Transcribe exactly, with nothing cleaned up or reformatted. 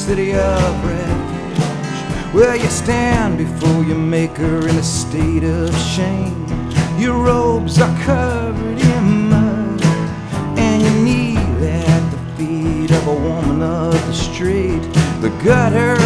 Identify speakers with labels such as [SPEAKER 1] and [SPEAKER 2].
[SPEAKER 1] city of refuge, where you stand before your maker in a state of shame. Your robes are covered in mud, and you kneel at the feet of a woman of the street. The gutter